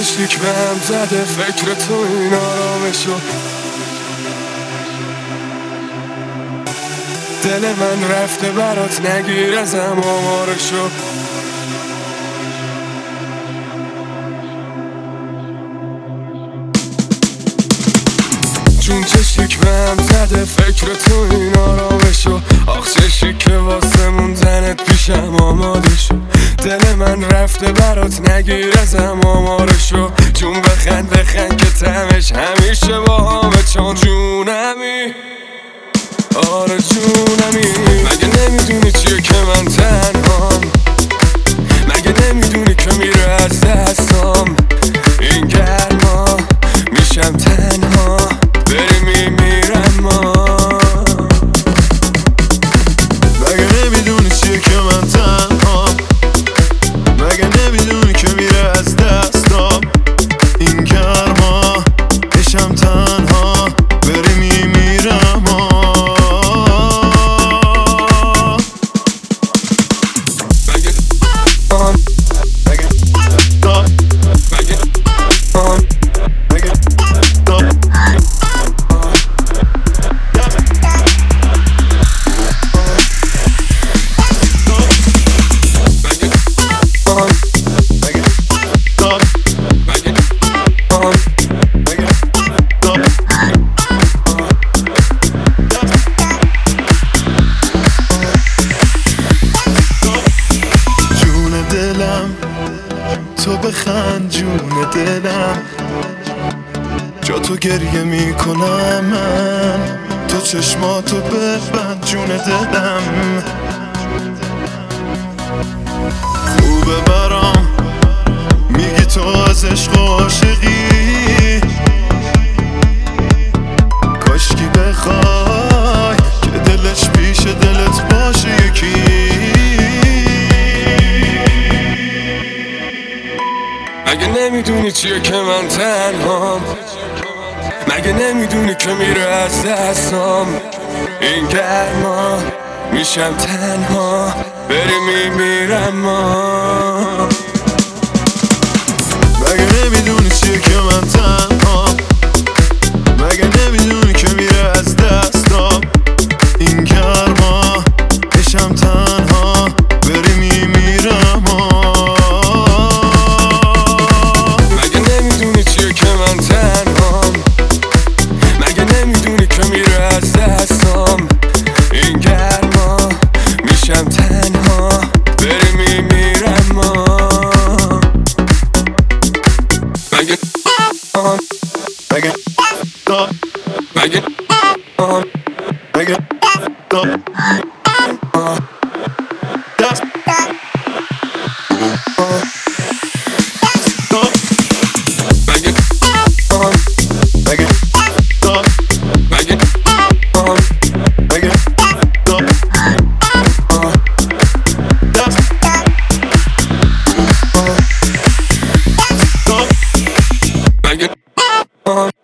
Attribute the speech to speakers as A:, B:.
A: چشیک به هم زده فکر تو این آرامشو. دل من رفته برات نگیر ازم آمارشو. چون چشیک به هم زده فکر تو این آرامشو. آخ چشی که واسه موندنت پیشم آماده شو. دل من رفته برات نگیر ازم آمارشو. چون بخند که تمش همیشه با همه چون جونمی. آره جونمی. مگه نمیدونی چیه که من تنهام؟ مگه نمیدونی که میره از دستام این گرما؟ میشم تنها بری میمیرم ما.
B: مگه نمیدونی چیه که من تنهام؟ مگه نمیدونی که میره از دستام این گرما؟ میشم تنها بری میمیرم ما. تو بخند جون دلم، جا تو گریه میکنم من. تو چشماتو ببند جون دلم. خوبه برام میگی تو از عشق و عاشقی. کاشکی بخوای که دلش پیش دلت باشه یکی.
A: مگه نمیدونی چیه که من تنهام؟ مگه نمیدونی که میره از دستام این گرما؟ میشم تنها بری میمیرم ما.
B: مگه نمیدونی چیه که من تنهام؟ مگه نمیدونی که میره از دستام این گرما؟ میشم تنها بری میمیرم ما.
A: On